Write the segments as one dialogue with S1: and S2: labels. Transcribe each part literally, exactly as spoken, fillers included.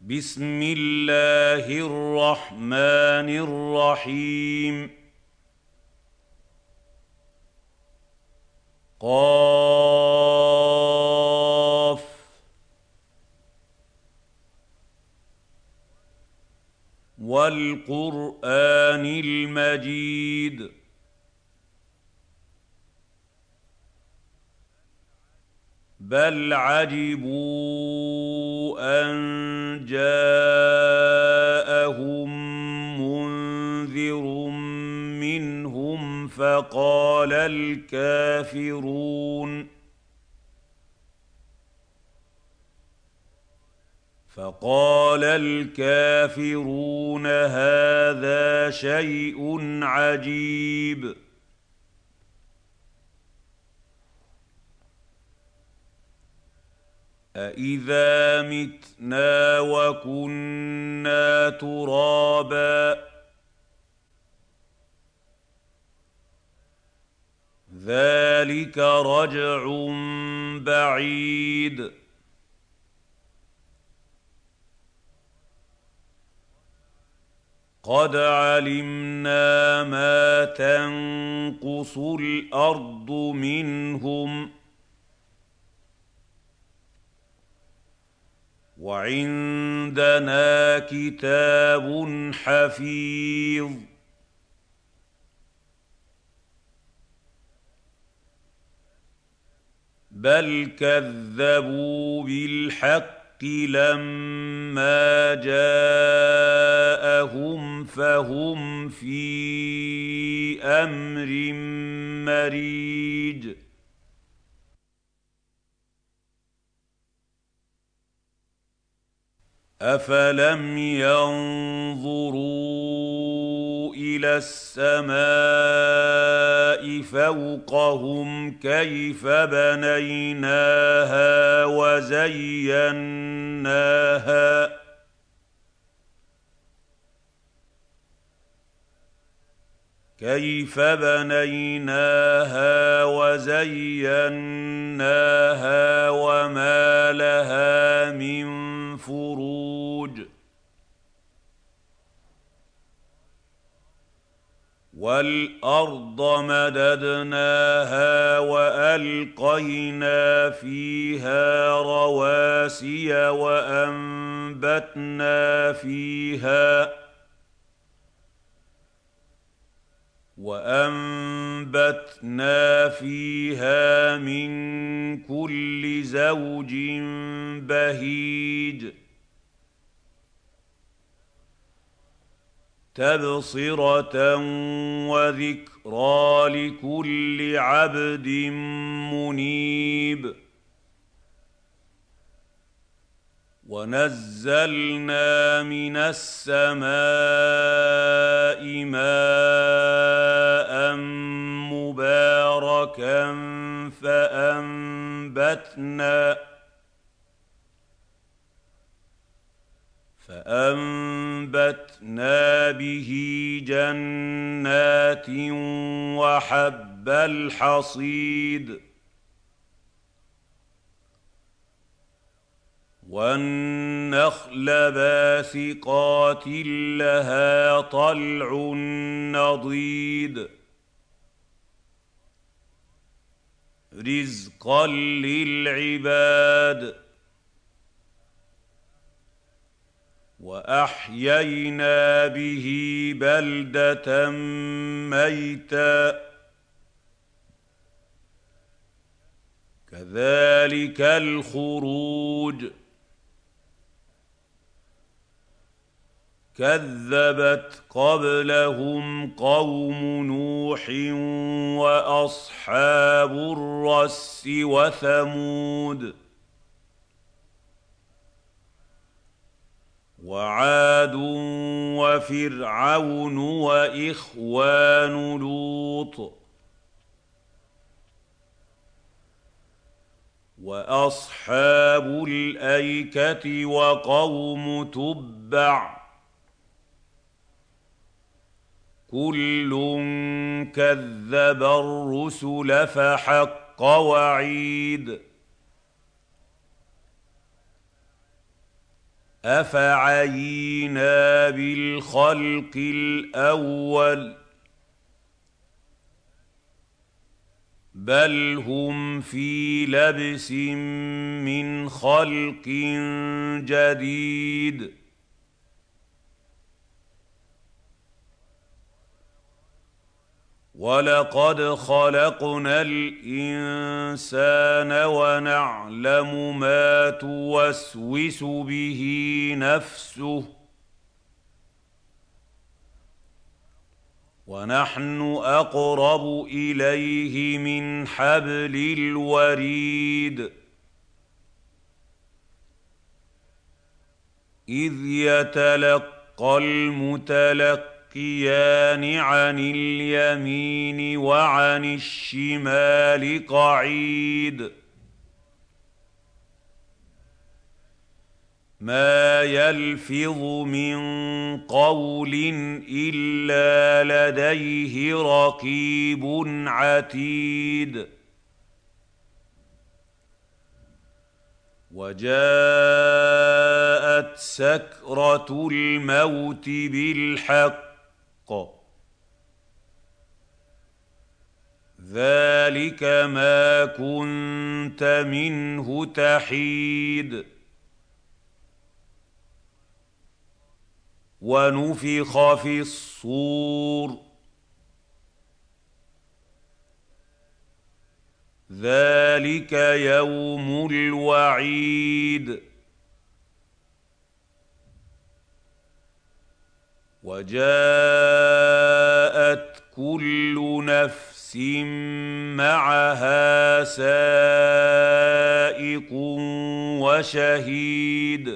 S1: بسم الله الرحمن الرحيم قاف والقرآن المجيد بل عجبوا أن جاءهم منذر منهم فقال الكافرون فقال الكافرون هذا شيء عجيب أإذا متنا وكنا ترابا ذلك رجع بعيد قد علمنا ما تنقص الأرض منهم وعندنا كتاب حفيظ بل كذبوا بالحق لما جاءهم فهم في أمر مريج أفلم ينظروا إلى السماء فوقهم كيف بنيناها وزيناها كيف بنيناها وزيناها وما لها من فروج والأرض مددناها وألقينا فيها رواسي وأنبتنا فيها وأنبتنا فيها من كل زوج بهيج تبصرة وذكرى لكل عبد منيب ونزلنا من السماء ماء مباركا فأنبتنا فأنبتنا به جنات وحب الحصيد والنخل باسقات لها طلع نضيد رزقا للعباد وأحيينا به بلدة ميتا كذلك الخروج كذبت قبلهم قوم نوح وأصحاب الرس وثمود وعاد وفرعون وإخوان لوط وأصحاب الأيكة وقوم تبع كل كذب الرسل فحق وعيد أفعينا بالخلق الأول بل هم في لبس من خلق جديد ولقد خلقنا الإنسان ونعلم ما توسوس به نفسه ونحن أقرب إليه من حبل الوريد إذ يتلقى المتلقيان عن اليمين وعن الشمال قعيد ما يلفظ من قول إلا لديه رقيب عتيد وجاءت سكرة الموت بالحق ذلك ما كنت منه تحيد ونفخ في الصور ذلك يوم الوعيد وجاءت كل نفس معها سائق وشهيد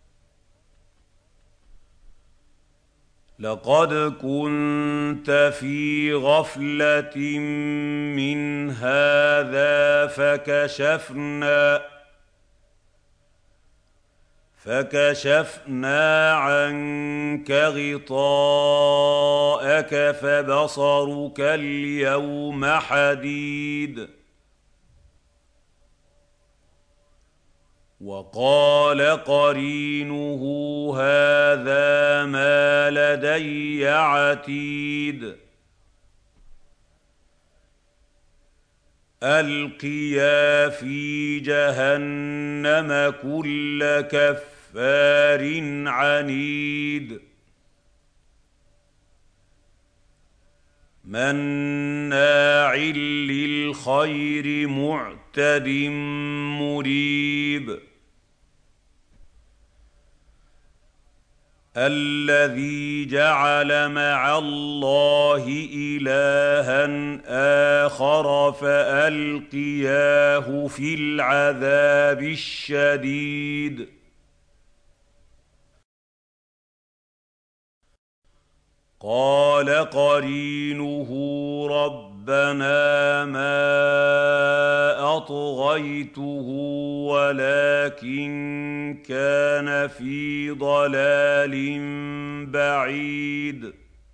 S1: لقد كنت في غفلة من هذا فكشفنا فكشفنا عنك غطاءك فبصرك اليوم حديد وقال قرينه هذا ما لدي عتيد ألقيا في جهنم كل كفار عنيد مناع للخير معتد مريب الذي جعل مع الله إلها آخر فألقياه في العذاب الشديد قال قرينه ربنا ما أطغيته ولكن كان في ضلال بعيد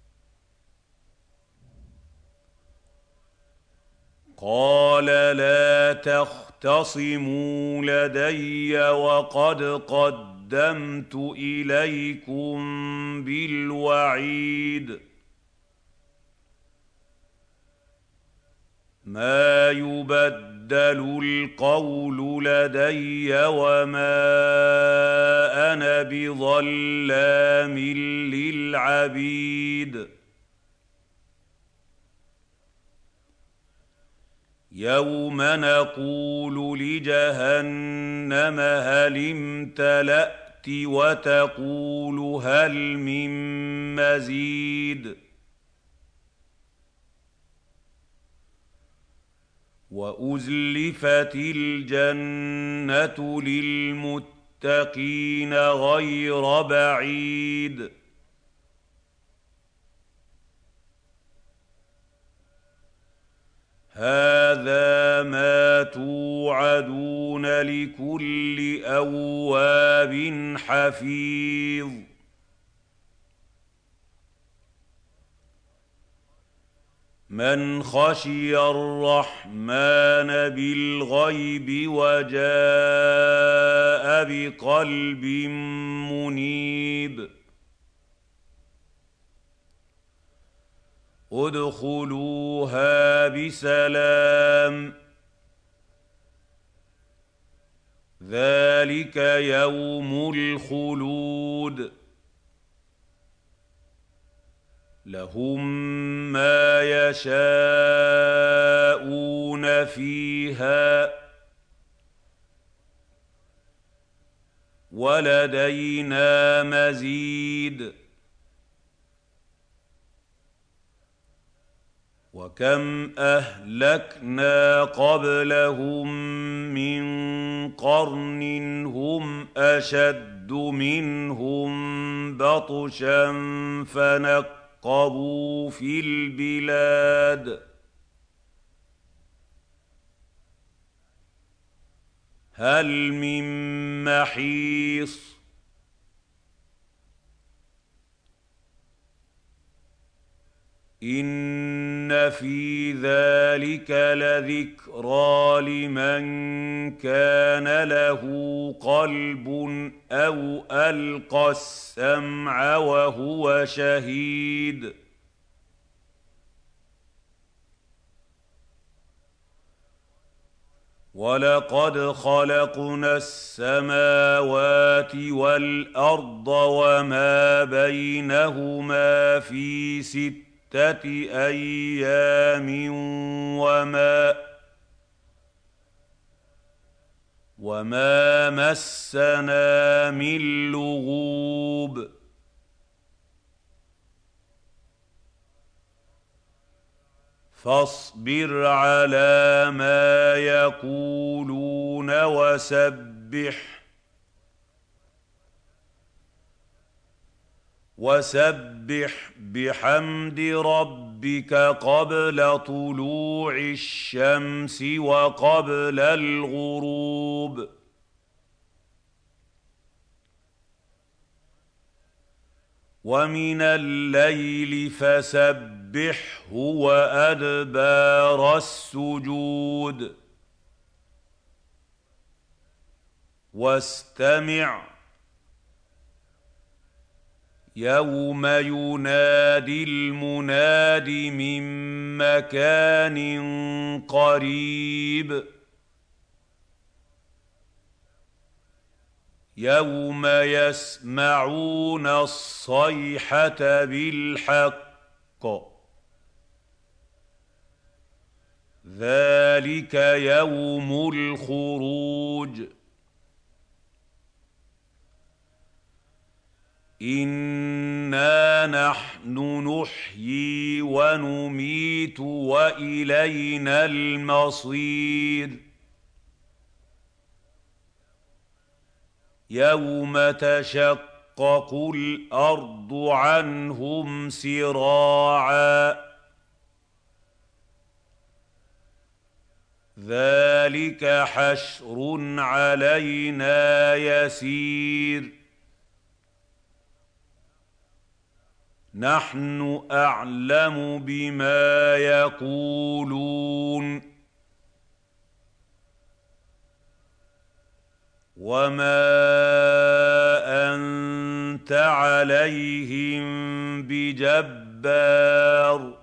S1: قال لا تختصموا لدي وقد قدمت إليكم بالوعيد ما يبدل القول لدي وما أنا بظلام للعبيد يوم نقول لجهنم هل امتلأت وتقول هل من مزيد وأزلفت الجنة للمتقين غير بعيد هذا ما توعدون لكل أواب حفيظ من خشي الرحمن بالغيب وجاء بقلب منيب ادخلوها بسلام ذلك يوم الخلود لهم ما يشاءون فيها ولدينا مزيد وكم أهلكنا قبلهم من قرن هم أشد منهم بطشا فنقبوا في البلاد هل من محيص إن في ذلك لذكرى لمن كان له قلب أو ألقى السمع وهو شهيد ولقد خلقنا السماوات والأرض وما بينهما في ستة أيام وما وما مسنا من لغوب فاصبر على ما يقولون وسبح وسبح بحمد ربك قبل طلوع الشمس وقبل الغروب ومن الليل فسبحه وأدبار السجود واستمع يوم ينادي المناد من مكان قريب يوم يسمعون الصيحة بالحق ذلك يوم الخروج إنا نحن نحيي ونميت وإلينا المصير يوم تشقق الأرض عنهم سراعا ذلك حشر علينا يسير نحن أعلم بما يقولون وما أنت عليهم بجبار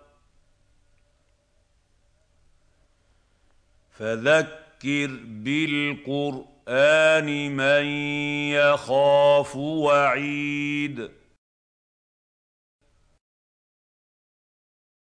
S1: فذكر بالقرآن من يخاف وعيد